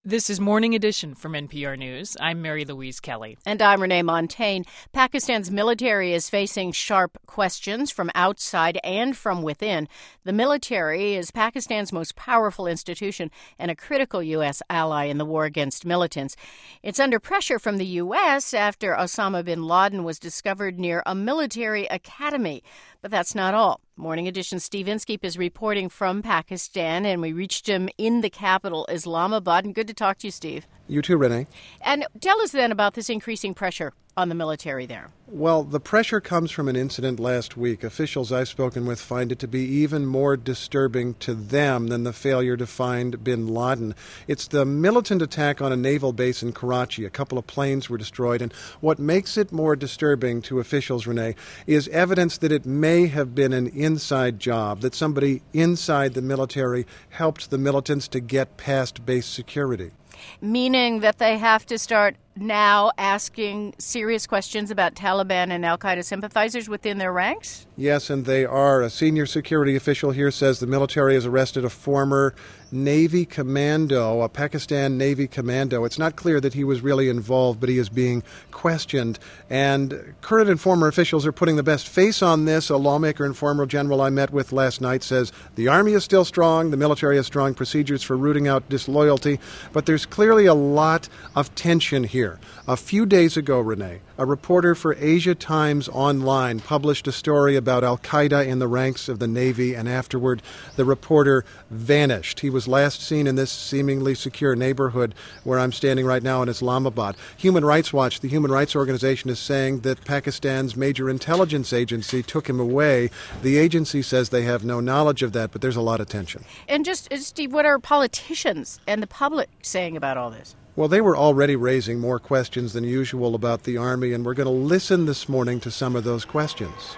This is Morning Edition from NPR News. I'm Mary Louise Kelly. And I'm Renee Montagne. Pakistan's military is facing sharp questions from outside and from within. The military is Pakistan's most powerful institution and a critical U.S. ally in the war against militants. It's under pressure from the U.S. after Osama bin Laden was discovered near a military academy. But that's not all. Morning Edition's Steve Inskeep is reporting from Pakistan, and we reached him in the capital, Islamabad. And good to talk to you, Steve. You too, Renee. And tell us then about this increasing pressure on the military there. Well, the pressure comes from an incident last week. Officials I've spoken with find it to be even more disturbing to them than the failure to find bin Laden. It's the militant attack on a naval base in Karachi. A couple of planes were destroyed, and what makes it more disturbing to officials, Renee, is evidence that it may have been an inside job, that somebody inside the military helped the militants to get past base security. Meaning that they have to start now asking serious questions about Taliban and al-Qaeda sympathizers within their ranks? Yes, and they are. A senior security official here says the military has arrested a former Navy commando, a Pakistan Navy commando. It's not clear that he was really involved, but he is being questioned. And current and former officials are putting the best face on this. A lawmaker and former general I met with last night says the Army is still strong, the military has strong procedures for rooting out disloyalty, but there's clearly a lot of tension here. A few days ago, Renee, a reporter for Asia Times Online published a story about al-Qaeda in the ranks of the Navy, and afterward the reporter vanished. He was last seen in this seemingly secure neighborhood where I'm standing right now in Islamabad. Human Rights Watch, the human rights organization, is saying that Pakistan's major intelligence agency took him away. The agency says they have no knowledge of that, but there's a lot of tension. And just, Steve, what are politicians and the public saying about all this? Well, they were already raising more questions than usual about the Army, and we're going to listen this morning to some of those questions.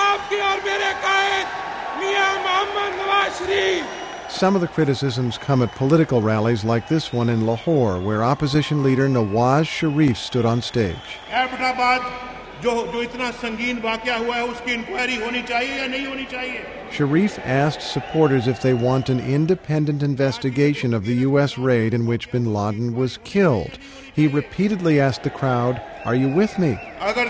Some of the criticisms come at political rallies like this one in Lahore, where opposition leader Nawaz Sharif stood on stage. Sharif asked supporters if they want an independent investigation of the U.S. raid in which bin Laden was killed. He repeatedly asked the crowd, "Are you with me?"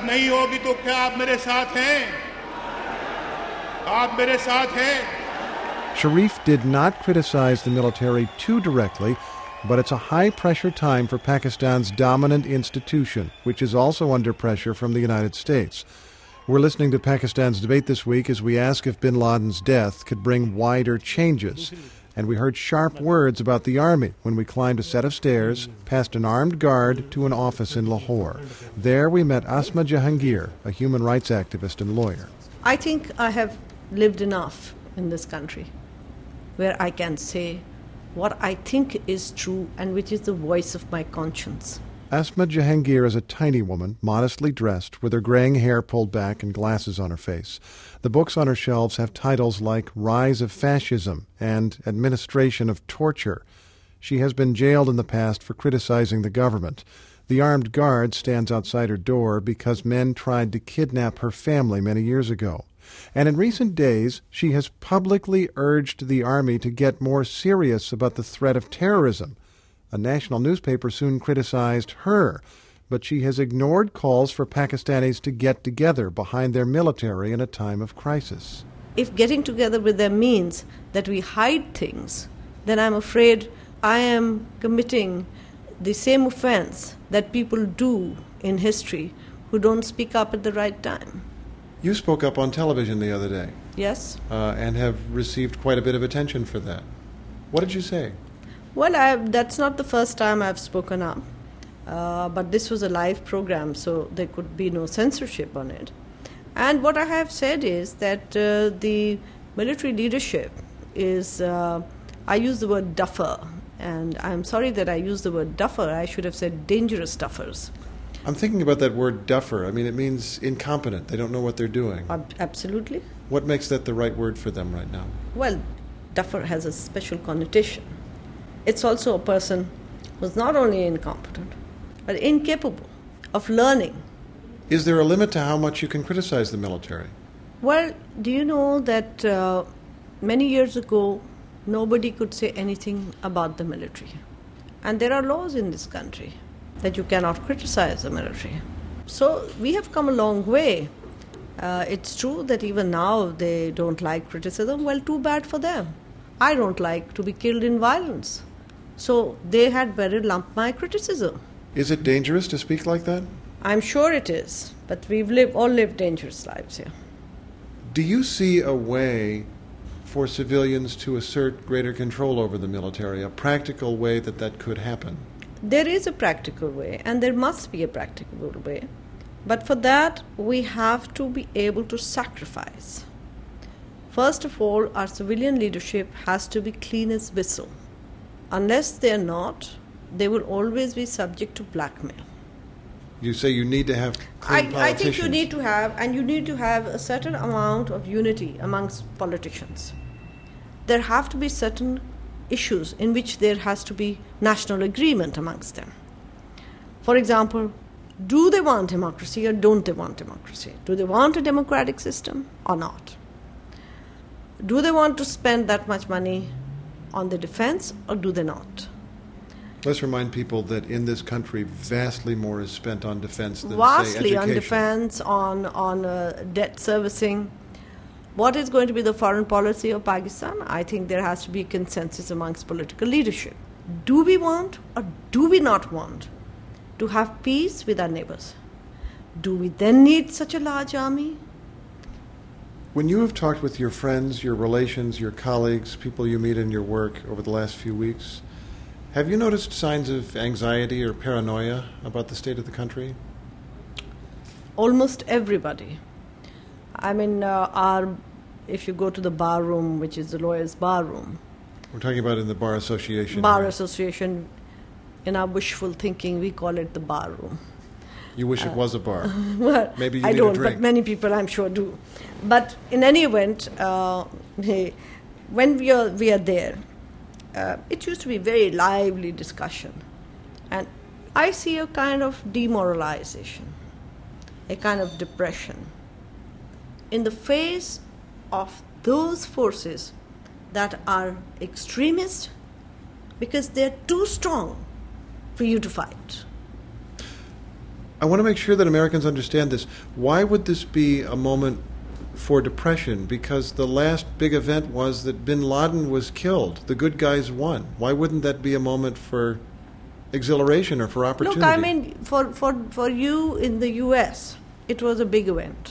Sharif did not criticize the military too directly, but it's a high-pressure time for Pakistan's dominant institution, which is also under pressure from the United States. We're listening to Pakistan's debate this week as we ask if bin Laden's death could bring wider changes. And we heard sharp words about the Army when we climbed a set of stairs past an armed guard to an office in Lahore. There we met Asma Jahangir, a human rights activist and lawyer. I think I have lived enough in this country where I can say what I think is true and which is the voice of my conscience. Asma Jahangir is a tiny woman, modestly dressed, with her graying hair pulled back and glasses on her face. The books on her shelves have titles like Rise of Fascism and Administration of Torture. She has been jailed in the past for criticizing the government. The armed guard stands outside her door because men tried to kidnap her family many years ago. And in recent days, she has publicly urged the Army to get more serious about the threat of terrorism. A national newspaper soon criticized her, but she has ignored calls for Pakistanis to get together behind their military in a time of crisis. If getting together with them means that we hide things, then I'm afraid I am committing the same offense that people do in history who don't speak up at the right time. You spoke up on television the other day. Yes. And have received quite a bit of attention for that. What did you say? Well, that's not the first time I've spoken up. But this was a live program, so there could be no censorship on it. And what I have said is that the military leadership is, I use the word duffer, and I'm sorry that I used the word duffer. I should have said dangerous duffers. I'm thinking about that word duffer. I mean, it means incompetent. They don't know what they're doing. Absolutely. What makes that the right word for them right now? Well, duffer has a special connotation. It's also a person who's not only incompetent, but incapable of learning. Is there a limit to how much you can criticize the military? Well, do you know that many years ago, nobody could say anything about the military. And there are laws in this country that you cannot criticize the military. So we have come a long way. It's true that even now they don't like criticism. Well, too bad for them. I don't like to be killed in violence. So they had better lump my criticism. Is it dangerous to speak like that? I'm sure it is, but we've all lived dangerous lives here. Do you see a way for civilians to assert greater control over the military, a practical way that could happen? There is a practical way, and there must be a practical way. But for that, we have to be able to sacrifice. First of all, our civilian leadership has to be clean as whistle. Unless they're not, they will always be subject to blackmail. You say you need to have clean politicians. I think you need to have a certain amount of unity amongst politicians. There have to be certain issues in which there has to be national agreement amongst them. For example, do they want democracy or don't they want democracy? Do they want a democratic system or not? Do they want to spend that much money on the defense or do they not? Let's remind people that in this country, vastly more is spent on defense than, vastly say, education. On defense, on debt servicing. What is going to be the foreign policy of Pakistan? I think there has to be a consensus amongst political leadership. Do we want or do we not want to have peace with our neighbors? Do we then need such a large army? When you have talked with your friends, your relations, your colleagues, people you meet in your work over the last few weeks, have you noticed signs of anxiety or paranoia about the state of the country? Almost everybody. I mean, if you go to the bar room, which is the lawyer's bar room. We're talking about in the Bar Association. Bar Association, in our wishful thinking, we call it the bar room. You wish it was a bar. Well, maybe you I need don't, a drink. but many people I'm sure do. But in any event, when we are there, it used to be very lively discussion. And I see a kind of demoralization, a kind of depression in the face of those forces that are extremist because they're too strong for you to fight. I want to make sure that Americans understand this. Why would this be a moment for depression? Because the last big event was that bin Laden was killed. The good guys won. Why wouldn't that be a moment for exhilaration or for opportunity? Look, I mean, for you in the U.S., it was a big event.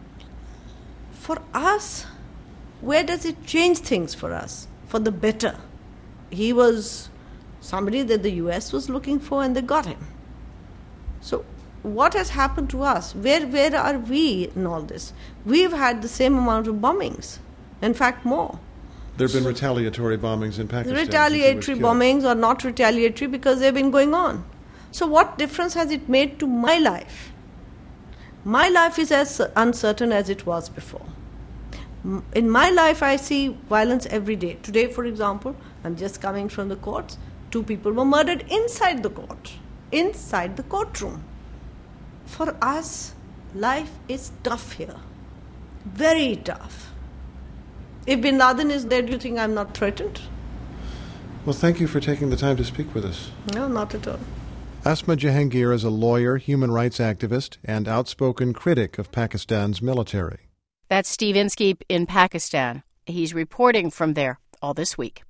For us, where does it change things for us? For the better. He was somebody that the U.S. was looking for and they got him. So what has happened to us? Where are we in all this? We've had the same amount of bombings. In fact, more. There have been retaliatory bombings in Pakistan. Retaliatory bombings or not retaliatory because they've been going on. So what difference has it made to my life? My life is as uncertain as it was before. In my life, I see violence every day. Today, for example, I'm just coming from the courts. 2 people were murdered inside the court, inside the courtroom. For us, life is tough here. Very tough. If bin Laden is there, do you think I'm not threatened? Well, thank you for taking the time to speak with us. No, not at all. Asma Jahangir is a lawyer, human rights activist, and outspoken critic of Pakistan's military. That's Steve Inskeep in Pakistan. He's reporting from there all this week.